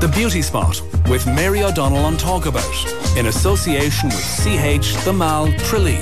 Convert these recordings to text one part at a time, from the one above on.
The Beauty Spot with Mary O'Donnell on Talkabout in association with CH The Mall Tralee.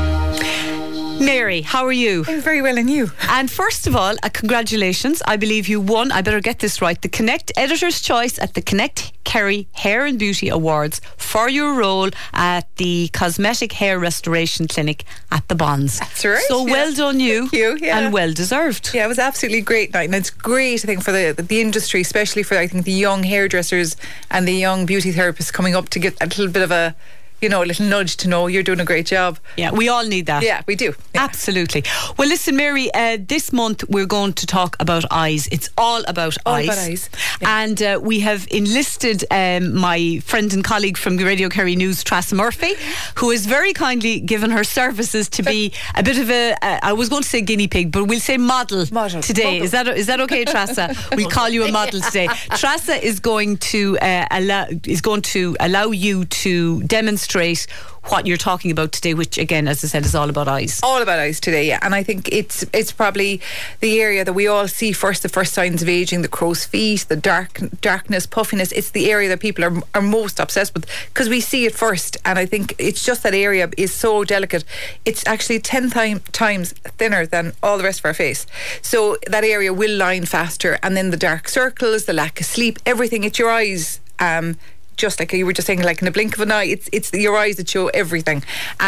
Mary, how are you? I'm very well, and you? And first of all, congratulations. I believe you won, I better get this right, the Connect Editor's Choice at the Connect Kerry Hair and Beauty Awards for your role at the Cosmetic Hair Restoration Clinic at the Bonds. That's right. So well done you. Thank you, yeah. And well deserved. Yeah, it was absolutely great night, and it's great, I think, for the industry, especially for, I think, the young hairdressers and the young beauty therapists coming up to get a little bit of a little nudge to know you're doing a great job. Yeah, we all need that. Yeah, we do. Yeah. Absolutely. Well, listen, Mary, this month we're going to talk about eyes. It's all about eyes. All about eyes. Yeah. And we have enlisted my friend and colleague from the Radio Kerry News, Trassa Murphy, who has very kindly given her services to be a bit of a, I was going to say guinea pig, but we'll say model today. Is that okay, Trassa? We'll call you a model today. Trassa is going to allow you to demonstrate what you're talking about today, which again, as I said, is all about eyes. All about eyes today, yeah. And I think it's probably the area that we all see first, the first signs of aging, the crow's feet, the darkness, puffiness. It's the area that people are most obsessed with because we see it first. And I think it's just that area is so delicate. It's actually 10 times thinner than all the rest of our face. So that area will line faster. And then the dark circles, the lack of sleep, everything. It's your eyes. Just like you were just saying, like in a blink of an eye, it's your eyes that show everything.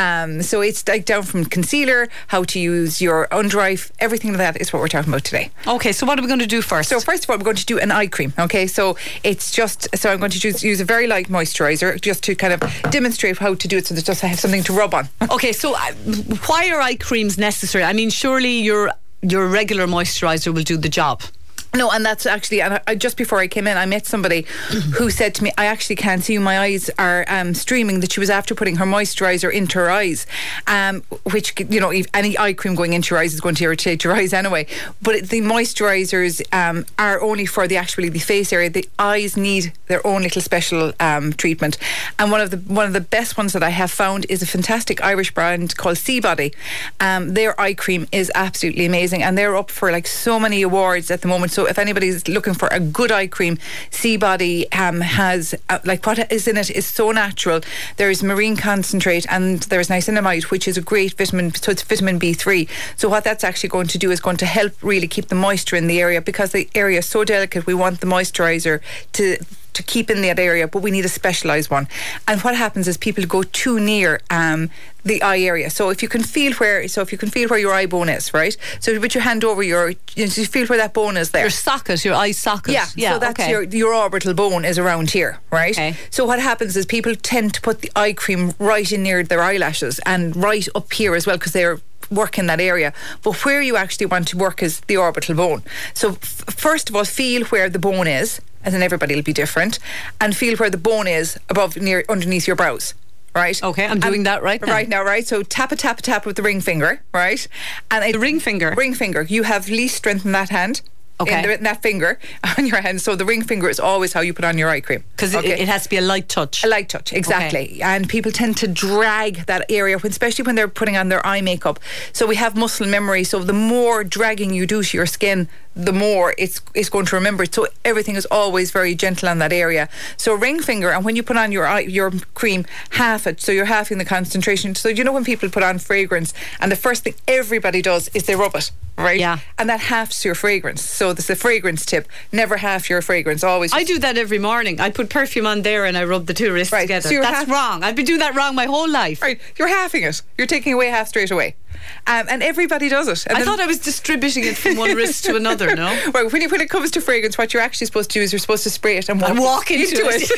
So it's like down from concealer, how to use your under eye, everything like that is what we're talking about today. Okay, so what are we going to do first? So first of all, we're going to do an eye cream. Okay, so I'm going to use a very light moisturiser just to kind of demonstrate how to do it, so that just I have something to rub on. Okay, so why are eye creams necessary? I mean, surely your regular moisturiser will do the job. No, and that's actually, and just before I came in, I met somebody who said to me, I actually can't see, my eyes are streaming, that she was after putting her moisturiser into her eyes, which, if any eye cream going into your eyes is going to irritate your eyes anyway. But the moisturisers are only for the face area. The eyes need their own little special treatment. And one of the best ones that I have found is a fantastic Irish brand called Seabody. Their eye cream is absolutely amazing, and they're up for like so many awards at the moment. So if anybody's looking for a good eye cream, Seabody has what is in it is so natural. There's marine concentrate and there's niacinamide, which is a great vitamin. So it's vitamin B3. So what that's actually going to do is going to help really keep the moisture in the area, because the area is so delicate. We want the moisturiser to keep in that area, but we need a specialised one. And what happens is people go too near the eye area. So if you can feel where your eye bone is, right? So you put your hand over you feel where that bone is there. Your socket, your eye socket. Yeah, so that's your orbital bone is around here, right? Okay. So what happens is people tend to put the eye cream right in near their eyelashes and right up here as well, because they're work in that area. But where you actually want to work is the orbital bone. So first of all, feel where the bone is, and then everybody will be different, and feel where the bone is underneath your brows. Right. Okay, I'm doing that right now. Right now, right? So tap with the ring finger, right? And the ring finger? Ring finger. You have least strength in that hand. Okay. In that finger on your hand. So the ring finger is always how you put on your eye cream. Because it has to be a light touch. A light touch, exactly. Okay. And people tend to drag that area, especially when they're putting on their eye makeup. So we have muscle memory. So the more dragging you do to your skin, the more it's going to remember it. So everything is always very gentle on that area. So ring finger, and when you put on your cream, half it. So you're halving the concentration. So when people put on fragrance, and the first thing everybody does is they rub it. Right? Yeah. And that halves your fragrance. So this is a fragrance tip. Never half your fragrance. Always. I do that every morning. I put perfume on there and I rub the two wrists together. So that's wrong. I've been doing that wrong my whole life. Right. You're halving it. You're taking away half straight away. And everybody does it. And I thought I was distributing it from one wrist to another, no? Right, when it comes to fragrance, what you're actually supposed to do is you're supposed to spray it and walk into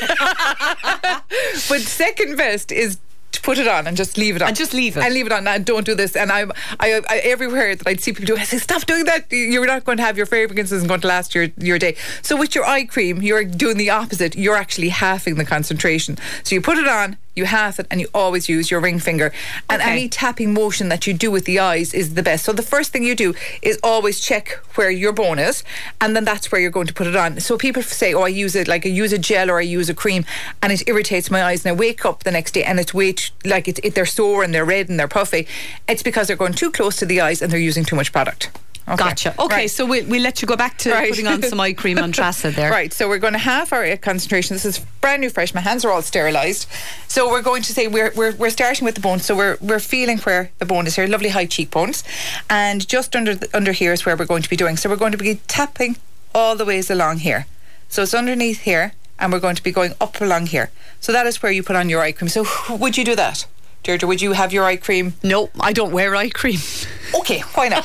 it. But second best is to put it on and just leave it on. And just leave it. And leave it on. And don't do this. And I everywhere that I'd see people do it, I say, stop doing that. You're not going to have your fragrance isn't going to last your day. So with your eye cream, you're doing the opposite. You're actually halving the concentration. So you put it on, you half it, and you always use your ring finger. And any tapping motion that you do with the eyes is the best. So the first thing you do is always check where your bone is, and then that's where you're going to put it on. So people say, I use a gel or I use a cream, and it irritates my eyes, and I wake up the next day and it's they're sore and they're red and they're puffy. It's because they're going too close to the eyes and they're using too much product. Okay. Gotcha. Okay, Right. so we'll let you go back to Right. putting on some eye cream on Trasa there. Right, so we're going to half our concentration. This is brand new, fresh. My hands are all sterilised. So we're going to say we're starting with the bone. So we're feeling where the bone is here. Lovely high cheekbones, and just under here is where we're going to be doing. So we're going to be tapping all the ways along here. So it's underneath here, and we're going to be going up along here. So that is where you put on your eye cream. So would you do that, Deirdre? Would you have your eye cream? No, I don't wear eye cream. Okay, why not?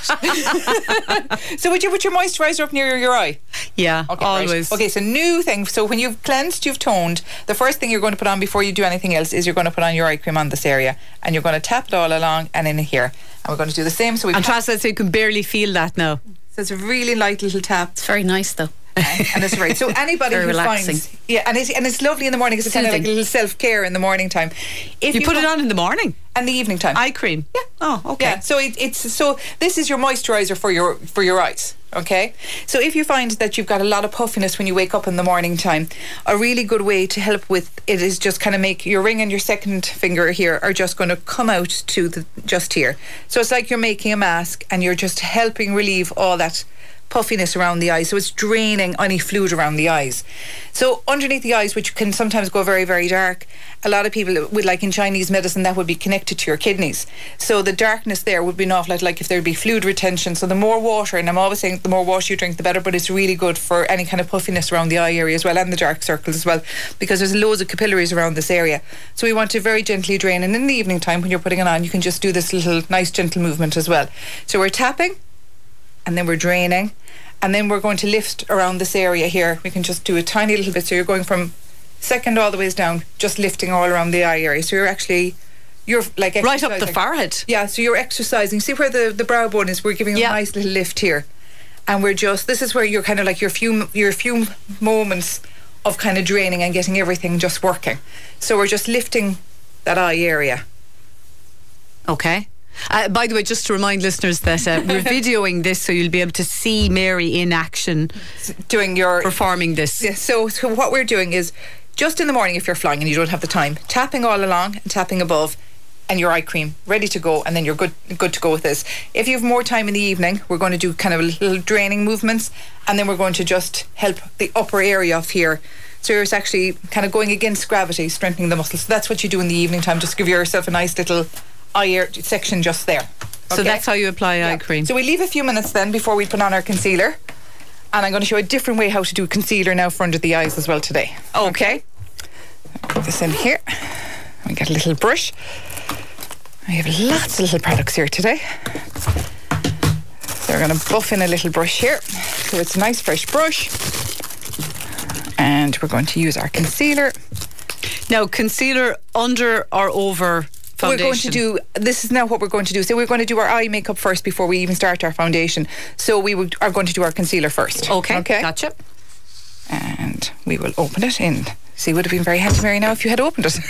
So would you put your moisturiser up near your eye? Yeah, Okay, always. Right. Okay, so new thing. So when you've cleansed, you've toned, the first thing you're going to put on before you do anything else is you're going to put on your eye cream on this area, and you're going to tap it all along and in here. And we're going to do the same. So we And Trasa, so you can barely feel that now. so it's a really light little tap. It's very nice though. And it's right. So anybody Very who relaxing. finds, and it's lovely in the morning. It's kind of like a Soothing. little self care in the morning time. If You put it on in the morning. and the evening time. Eye cream. Yeah. Oh, okay. Yeah, so so this is your moisturiser for your eyes. Okay, so if you find that you've got a lot of puffiness when you wake up in the morning time, a really good way to help with it is just kind of make your ring and your second finger here are just going to come out to just here. So it's like you're making a mask and you're just helping relieve all that puffiness around the eyes, so it's draining any fluid around the eyes. So underneath the eyes, which can sometimes go very, very dark, a lot of people would, like in Chinese medicine, that would be connected to your kidneys. So the darkness there would be an awful lot like if there'd be fluid retention. So the more water, and I'm always saying the more water you drink the better, but it's really good for any kind of puffiness around the eye area as well, and the dark circles as well, because there's loads of capillaries around this area. So we want to very gently drain, and in the evening time when you're putting it on, you can just do this little nice gentle movement as well. So we're tapping, and then we're draining, and then we're going to lift around this area here. We can just do a tiny little bit. So you're going from second all the ways down, just lifting all around the eye area. So you're like Right up the exercising. forehead. Yeah, so you're exercising. See where the brow bone is? We're giving Yeah. a nice little lift here. And this is where you're kind of like your few moments of kind of draining and getting everything just working. So we're just lifting that eye area. Okay. By the way, just to remind listeners that we're videoing this, so you'll be able to see Mary in action Doing your performing this. Yeah, so what we're doing is just in the morning, if you're flying and you don't have the time, tapping all along and tapping above, and your eye cream ready to go, and then you're good to go with this. If you have more time in the evening, we're going to do kind of little draining movements, and then we're going to just help the upper area of here. So it's actually kind of going against gravity, strengthening the muscles. So that's what you do in the evening time. Just give yourself a nice little eye section just there. So that's how you apply eye cream. So we leave a few minutes then before we put on our concealer. And I'm going to show a different way how to do concealer now for under the eyes as well today. Okay. Put this in here. We get a little brush. I have lots of little products here today. So we're going to buff in a little brush here. So it's a nice fresh brush. And we're going to use our concealer. Now, concealer under or over foundation? We're going to do, this is now what we're going to do. So we're going to do our eye makeup first before we even start our foundation. So are going to do our concealer first. Okay, gotcha. And we will open it in. See, it would have been very handy, Mary, now if you had opened it.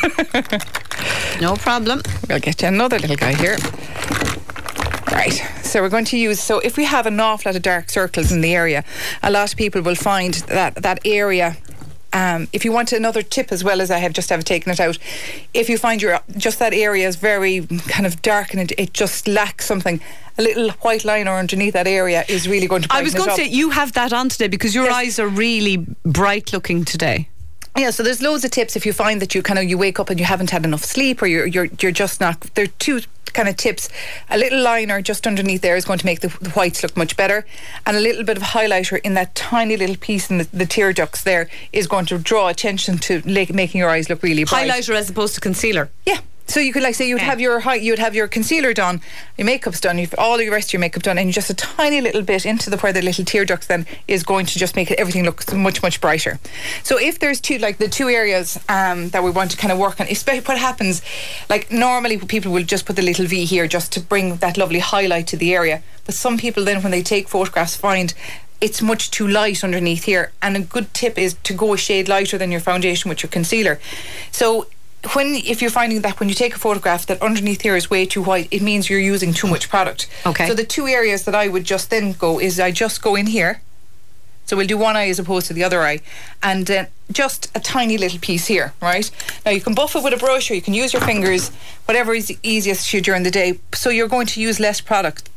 No problem. We'll get you another little guy here. Right, so we're going to use, so if we have an awful lot of dark circles in the area, a lot of people will find that area. If you want another tip as well, as I have taken it out, if you find just that area is very kind of dark and it just lacks something, a little white liner underneath that area is really going to brighten I was going it to up. say, you have that on today because your Yes. eyes are really bright looking today. Yeah, so there's loads of tips if you find that you wake up and you haven't had enough sleep, or you're just not. There are two kind of tips. A little liner just underneath there is going to make the whites look much better, and a little bit of highlighter in that tiny little piece in the tear ducts there is going to draw attention to making your eyes look really bright. Highlighter as opposed to concealer. Yeah. So you could you'd have your concealer done, your makeup's done, you've all the rest of your makeup done, and just a tiny little bit into where the little tear ducts then is going to just make everything look much, much brighter. So if there's the two areas that we want to kind of work on, especially what happens, like normally people will just put the little V here just to bring that lovely highlight to the area, but some people then when they take photographs find it's much too light underneath here, and a good tip is to go a shade lighter than your foundation with your concealer. So if you're finding that when you take a photograph that underneath here is way too white, it means you're using too much product. Okay. So the two areas that I would just then go is I just go in here. So we'll do one eye as opposed to the other eye, and just a tiny little piece here, right? Now you can buff it with a brush or you can use your fingers, whatever is easiest to you during the day. So you're going to use less product.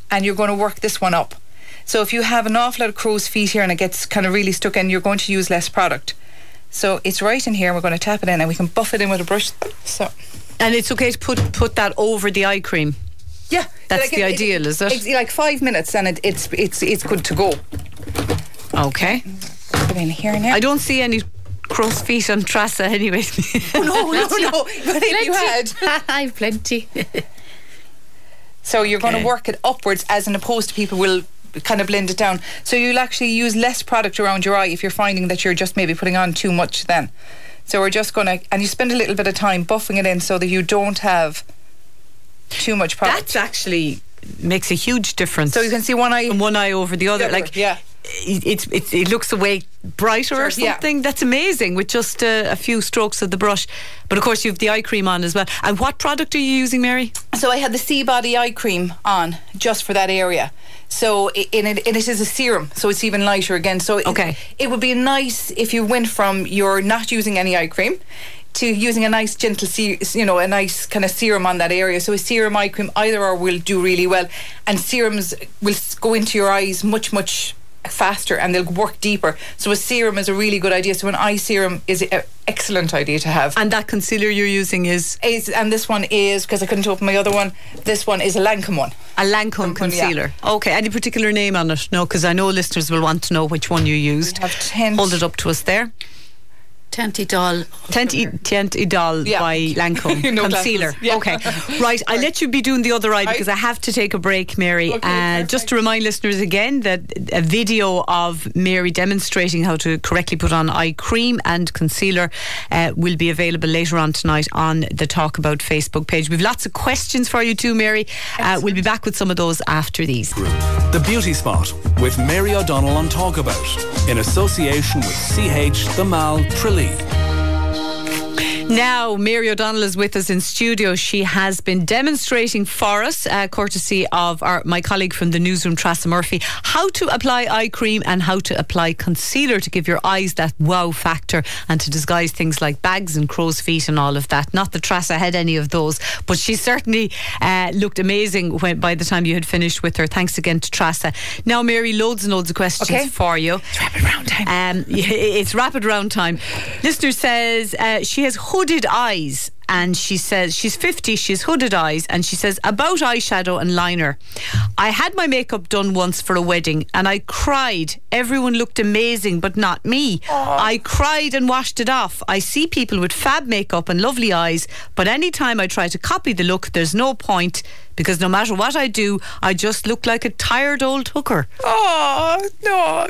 and you're going to work this one up. So if you have an awful lot of crow's feet here and it gets kind of really stuck in, you're going to use less product. So it's right in here, and we're going to tap it in, and we can buff it in with a brush. So, and it's okay to put that over the eye cream. Yeah, that's the ideal, is it? It's like 5 minutes, and it's good to go. Okay. Put it in here now. I don't see any crow's feet on Trasa anyway. Oh, no. But if you had, I've plenty. So you're going to work it upwards, as opposed to people will kind of blend it down. So you'll actually use less product around your eye if you're finding that you're just maybe putting on too much then. So we're just going to, and you spend a little bit of time buffing it in so that you don't have too much product. That actually makes a huge difference. So you can see one eye from one eye over the other. It looks away brighter or something. That's amazing with just a few strokes of the brush. But of course you have the eye cream on as well. And what product are you using, Mary? So I had the C-Body eye cream on just for that area. So it is a serum, so it's even lighter again. So it would be nice if you went from you're not using any eye cream to using a nice gentle, a nice kind of serum on that area. So a serum eye cream, either or, will do really well. And serums will go into your eyes much, much faster, and they'll work deeper. So a serum is a really good idea. So an eye serum is an excellent idea to have. And that concealer you're using is? And this one is, because I couldn't open my other one, this one is a Lancome one. A Lancome concealer. Yeah. Okay, any particular name on it? No, because I know listeners will want to know which one you used. We have Teint. Hold it up to us there. Teint Idol by Lancome concealer. Yeah. Okay, right. I'll let you be doing the other eye because I have to take a break, Mary. Just to remind listeners again that a video of Mary demonstrating how to correctly put on eye cream and concealer will be available later on tonight on the Talk About Facebook page. We've lots of questions for you too, Mary. We'll be back with some of those after these. The Beauty Spot with Mary O'Donnell on Talk About in association with CH The Mal Tralee. Now, Mary O'Donnell is with us in studio. She has been demonstrating for us, courtesy of my colleague from the newsroom, Trasa Murphy, how to apply eye cream and how to apply concealer to give your eyes that wow factor and to disguise things like bags and crow's feet and all of that. Not that Trasa had any of those, but she certainly looked amazing by the time you had finished with her. Thanks again to Trasa. Now, Mary, loads and loads of questions for you. It's rapid round time. It's rapid round time. Listener says she has hooded eyes, and she says she's 50, she's hooded eyes, and she says about eyeshadow and liner. I had my makeup done once for a wedding and I cried. Everyone looked amazing but not me. I cried and washed it off. I see people with fab makeup and lovely eyes, but anytime I try to copy the look, there's no point, because no matter what I do, I just look like a tired old hooker. Oh no!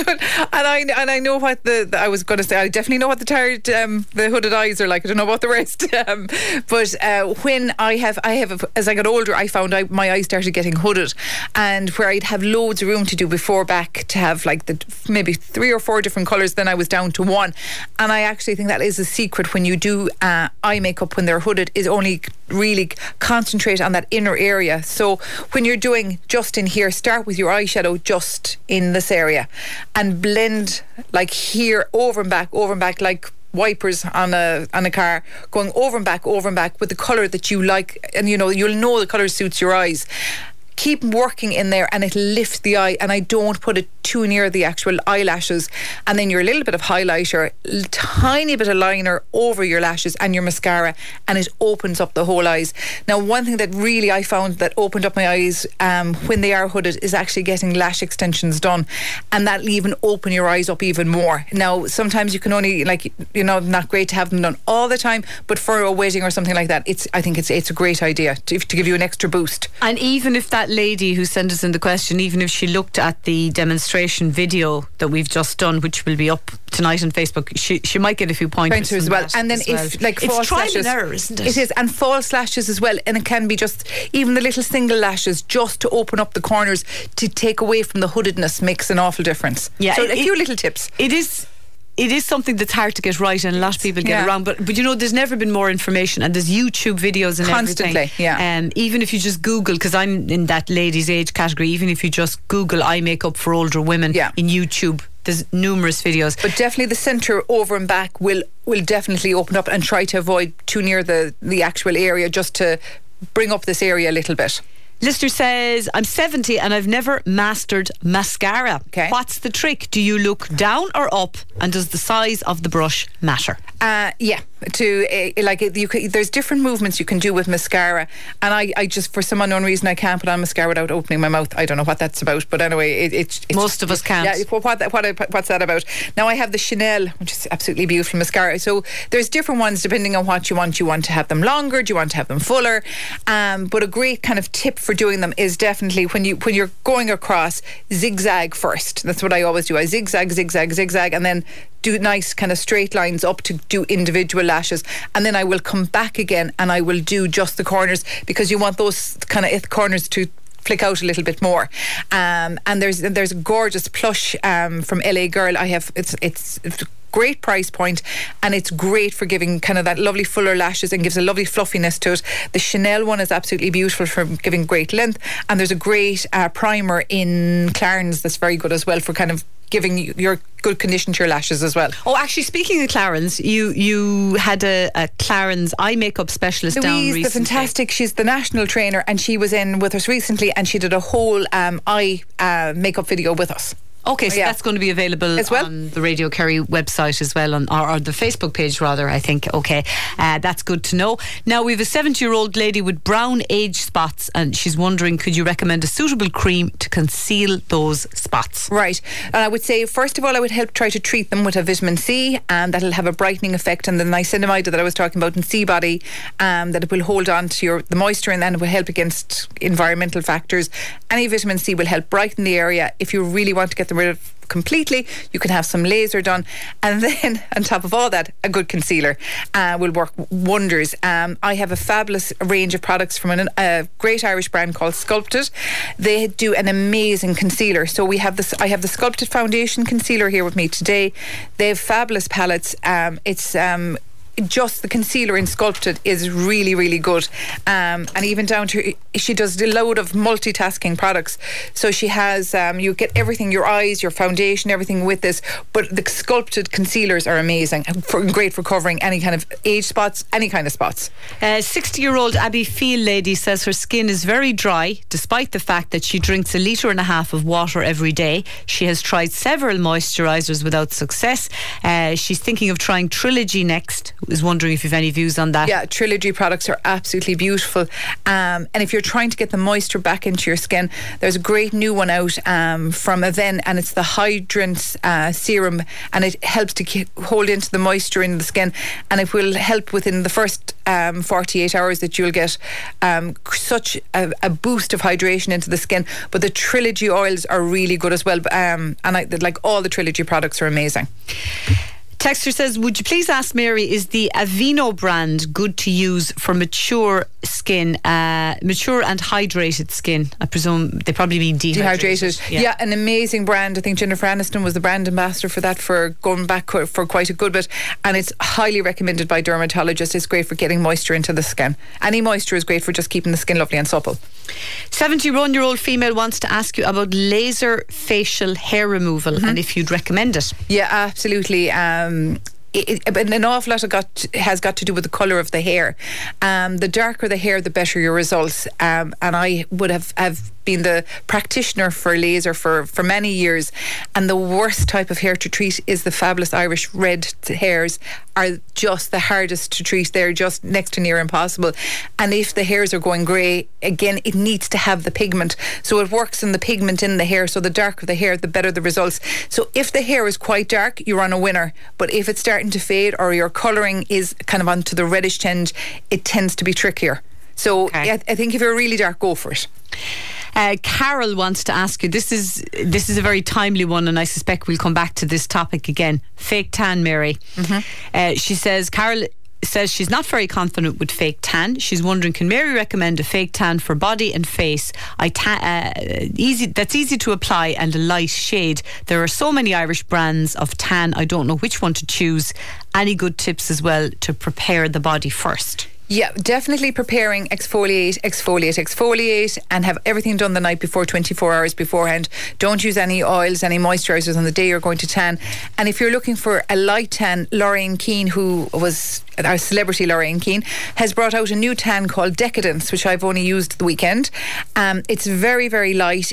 and I know what I was going to say. I definitely know what the tired, the hooded eyes are like. I don't know about the rest. But when I have, as I got older, I found my eyes started getting hooded, and where I'd have loads of room to do before back to have like maybe 3 or 4 different colours, then I was down to 1. And I actually think that is a secret when you do eye makeup when they're hooded, is only really concentrate on that inner area. So when you're doing just in here, start with your eyeshadow just in this area and blend like here, over and back like wipers on a car, going over and back with the colour that you like, and you'll know the colour suits your eyes. Keep working in there and it'll lift the eye, and I don't put it too near the actual eyelashes. And then your little bit of highlighter, tiny bit of liner over your lashes and your mascara, and it opens up the whole eyes. Now, one thing that really I found that opened up my eyes when they are hooded is actually getting lash extensions done, and that'll even open your eyes up even more. Now, sometimes you can only, not great to have them done all the time, but for a wedding or something like that, I think it's a great idea to give you an extra boost. And even if that lady who sent us in the question, even if she looked at the demonstration video that we've just done, which will be up tonight on Facebook, she might get a few pointers as well. And then if like it's false trial lashes, and error, isn't it? It is, and false lashes as well. And it can be just even the little single lashes, just to open up the corners to take away from the hoodedness, makes an awful difference. Yeah, so a few little tips. It is something that's hard to get right, and a lot of people get it wrong. But there's never been more information, and there's YouTube videos and constantly, everything. Even if you just Google, because I'm in that ladies' age category, even if you just Google eye makeup for older women in YouTube, there's numerous videos. But definitely the centre over and back will definitely open up, and try to avoid too near the actual area, just to bring up this area a little bit. Listener says, I'm 70 and I've never mastered mascara. Okay. What's the trick? Do you look down or up? And does the size of the brush matter? Yeah, there's different movements you can do with mascara, and I just, for some unknown reason, I can't put on mascara without opening my mouth. I don't know what that's about, but anyway, it's most of us can't. Yeah, what's that about? Now I have the Chanel, which is absolutely beautiful mascara. So there's different ones depending on what you want. You want to have them longer? Do you want to have them fuller? But a great kind of tip for doing them is definitely when you're going across, zigzag first. That's what I always do. I zigzag, and then do nice kind of straight lines up to do individual lashes, and then I will come back again and I will do just the corners, because you want those kind of corners to flick out a little bit more. And there's a gorgeous plush from LA Girl. I have it's great price point, and it's great for giving kind of that lovely fuller lashes and gives a lovely fluffiness to it. The Chanel one is absolutely beautiful for giving great length, and there's a great primer in Clarins that's very good as well for kind of giving your good condition to your lashes as well. Oh, actually, speaking of Clarins, you had a Clarins eye makeup specialist down recently. Louise, the fantastic, she's the national trainer, and she was in with us recently, and she did a whole eye makeup video with us. Okay, so that's going to be available as well on the Radio Kerry website as well, or the Facebook page rather, I think. Okay, that's good to know. Now, we have a 70-year-old lady with brown age spots, and she's wondering, could you recommend a suitable cream to conceal those spots? Right, and I would say, first of all, I would try to treat them with a vitamin C, and that'll have a brightening effect, and the niacinamide that I was talking about in C Body, that it will hold on to the moisture, and then it will help against environmental factors. Any vitamin C will help brighten the area. If you really want to get them rid of completely, you can have some laser done, and then on top of all that, a good concealer will work wonders. I have a fabulous range of products from a great Irish brand called Sculpted. They do an amazing concealer. So I have the Sculpted Foundation Concealer here with me today. They have fabulous palettes. It's just the concealer in Sculpted is really, really good, and even down to, she does a load of multitasking products. So she has you get everything, your eyes, your foundation, everything with this. But the Sculpted concealers are amazing, great for covering any kind of age spots, any kind of spots. 60-year-old Abby Field lady says her skin is very dry despite the fact that she drinks 1.5 litres of water every day. She has tried several moisturisers without success. She's thinking of trying Trilogy next. Was wondering if you've any views on that. Yeah, Trilogy products are absolutely beautiful, and if you're trying to get the moisture back into your skin, there's a great new one out from Aven, and it's the Hydrant serum, and it helps to hold into the moisture in the skin, and it will help within the first 48 hours that you'll get such a boost of hydration into the skin. But the Trilogy oils are really good as well, and like all the Trilogy products are amazing. Texter says, would you please ask Mary, is the Aveeno brand good to use for mature skin, mature and hydrated skin? I presume they probably mean dehydrated. Yeah, an amazing brand. I think Jennifer Aniston was the brand ambassador for that for going back for quite a good bit, and it's highly recommended by dermatologists. It's great for getting moisture into the skin. Any moisture is great for just keeping the skin lovely and supple. 71-year-old female wants to ask you about laser facial hair removal and if you'd recommend it. Yeah, absolutely. An awful lot has got to do with the colour of the hair. The darker the hair, the better your results. And I would have been the practitioner for laser for many years, and the worst type of hair to treat is the fabulous Irish red hairs. Are just the hardest to treat. They're just next to near impossible. And if the hairs are going grey, again, it needs to have the pigment, so it works in the pigment in the hair. So the darker the hair, the better the results. So if the hair is quite dark, you're on a winner. But if it's starting to fade, or your colouring is kind of onto the reddish tinge, it tends to be trickier. So I think if you're really dark, go for it. Carol wants to ask you, this is a very timely one, and I suspect we'll come back to this topic again. Fake tan, Mary. She says, Carol says she's not very confident with fake tan. She's wondering, can Mary recommend a fake tan for body and face? That's easy to apply and a light shade. There are so many Irish brands of tan, I don't know which one to choose. Any good tips as well to prepare the body first? Yeah, definitely preparing exfoliate, and have everything done the night before, 24 hours beforehand. Don't use any oils, any moisturisers on the day you're going to tan. And if you're looking for a light tan, Lorraine Keane, who was our celebrity Lorraine Keane, has brought out a new tan called Decadence, which I've only used the weekend. It's very, very light.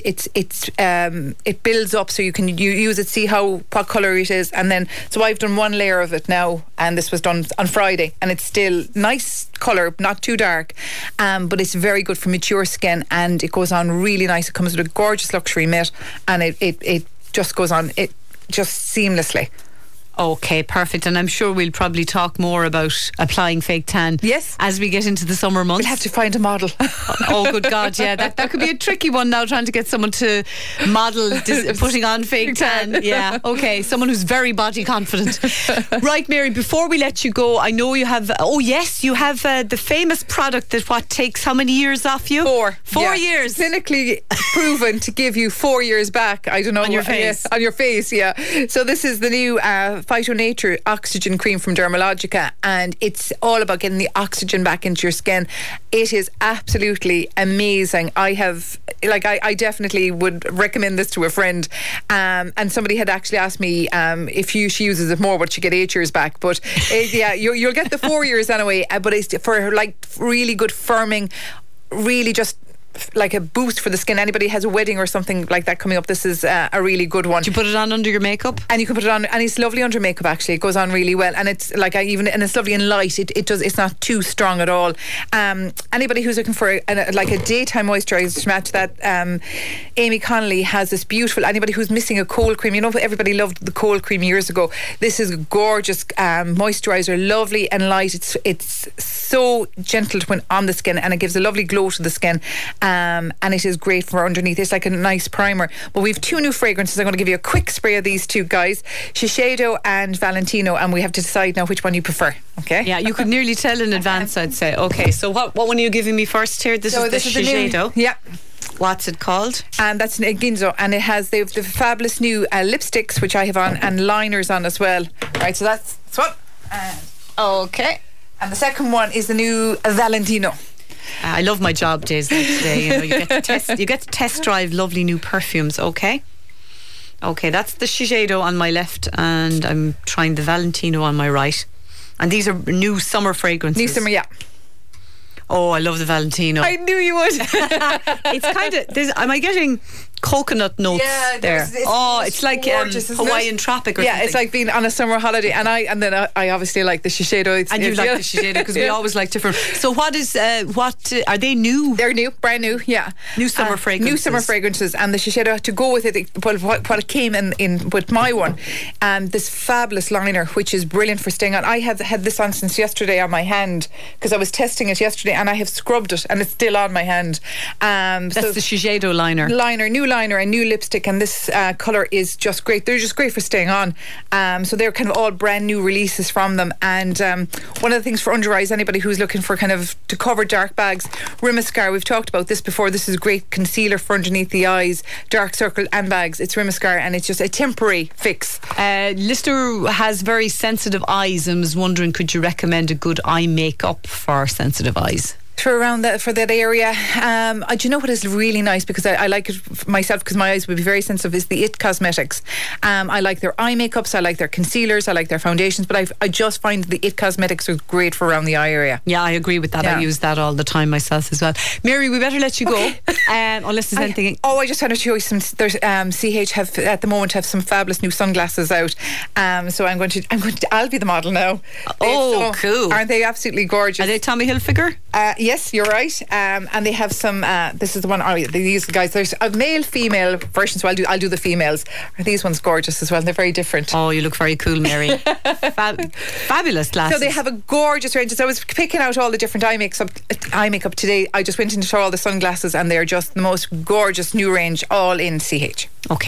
It builds up, so you can use it, see what colour it is, and then so I've done one layer of it now, and this was done on Friday, and it's still nice colour, not too dark, but it's very good for mature skin, and it goes on really nice. It comes with a gorgeous luxury mitt, and it just goes on just seamlessly. Okay, perfect. And I'm sure we'll probably talk more about applying fake tan as we get into the summer months. We'll have to find a model. Oh, good God, yeah. That could be a tricky one now, trying to get someone to model putting on fake tan. Yeah, okay. Someone who's very body confident. Right, Mary, before we let you go, I know you have, you have the famous product that takes how many years off you? 4 years. Clinically proven to give you 4 years back. I don't know. On your face. On your face, yeah. So this is the new Phyto Nature Oxygen Cream from Dermalogica, and it's all about getting the oxygen back into your skin. It is absolutely amazing. I definitely would recommend this to a friend, and somebody had actually asked me if she uses it more, would she get 8 years back? But you'll get the 4 years anyway, but it's for really good firming, really just like a boost for the skin. Anybody has a wedding or something like that coming up, this is a really good one. Do you put it on under your makeup? And you can put it on, and it's lovely under makeup actually. It goes on really well, and it's and it's lovely and light. It's not too strong at all. Anybody who's looking for a daytime moisturiser to match that, Amy Connolly has this beautiful. Anybody who's missing a cold cream, everybody loved the cold cream years ago. This is a gorgeous moisturiser, lovely and light. It's so gentle to put on the skin, and it gives a lovely glow to the skin. And it is great for underneath. It's like a nice primer. But we have 2 new fragrances. I'm going to give you a quick spray of these 2 guys, Shiseido and Valentino, and we have to decide now which one you prefer. Okay? Yeah, you could nearly tell in advance, I'd say. Okay, so what one are you giving me first here? This is the Shiseido. Yeah. What's it called? And that's an Ginzo, and it has the fabulous new lipsticks, which I have on, and liners on as well. Right, so that's one. Okay. And the second one is the new Valentino. I love my job days like today. You get to test drive lovely new perfumes. Okay, that's the Shiseido on my left, and I'm trying the Valentino on my right. And these are new summer fragrances. New summer, yeah. Oh, I love the Valentino. I knew you would. It's kind of. Am I getting coconut notes there? It's like Hawaiian tropic or something. Yeah, it's like being on a summer holiday. And I obviously like the Shiseido. And you like the Shiseido because we always like different. So what are they new? They're new, brand new, yeah. New summer fragrances. New summer fragrances, and the Shiseido to go with it. What it came in with my one, this fabulous liner, which is brilliant for staying on. I have had this on since yesterday on my hand because I was testing it yesterday, and I have scrubbed it, and it's still on my hand. That's the Shiseido liner. New liner and new lipstick, and this colour is just great. They're just great for staying on. So they're kind of all brand new releases from them. And one of the things for under eyes, anybody who's looking for kind of to cover dark bags, Rimascar, we've talked about this before. This is a great concealer for underneath the eyes, dark circle and bags. It's Rimascar, and it's just a temporary fix. Lister has very sensitive eyes and was wondering, could you recommend a good eye makeup for sensitive eyes? For that area, do you know what is really nice, because I like it myself because my eyes would be very sensitive, is the IT Cosmetics. I like their eye makeups, I like their concealers, I like their foundations, but I just find the IT Cosmetics are great for around the eye area. Yeah, I agree with that. I use that all the time myself as well. Mary, we better let you go, unless there's anything. I just wanted to show you some. There's CH have at the moment have some fabulous new sunglasses out. So I'll be the model now. Cool! Aren't they absolutely gorgeous? Are they Tommy Hilfiger? Yes, you're right. And they have some. This is the one. These guys. There's a male, female version. So I'll do the females. These ones gorgeous as well. They're very different. Oh, you look very cool, Mary. Fabulous glasses. So they have a gorgeous range. So I was picking out all the different eye makeup today. I just went into all the sunglasses, and they're just the most gorgeous new range, all in CH. Okay,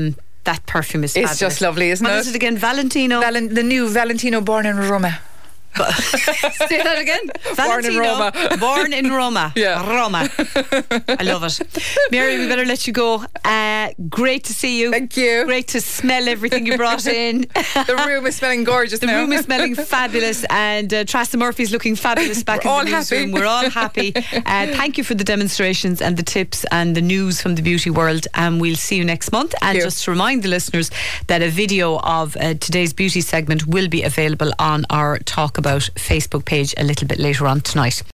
that perfume is fabulous. It's just lovely, isn't it? What is it again? Valentino. The new Valentino Born in Roma. Say that again. Born in Roma. Born in Roma. Yeah. Roma. I love it. Mary, we better let you go. Great to see you. Thank you. Great to smell everything you brought in. The room is smelling gorgeous The now. room is smelling fabulous, and Trassa Murphy's looking fabulous back We're in the all newsroom. happy. We're all happy. Thank you for the demonstrations and the tips and the news from the beauty world, and we'll see you next month. And just to remind the listeners that a video of today's beauty segment will be available on our Talk About Facebook page a little bit later on tonight.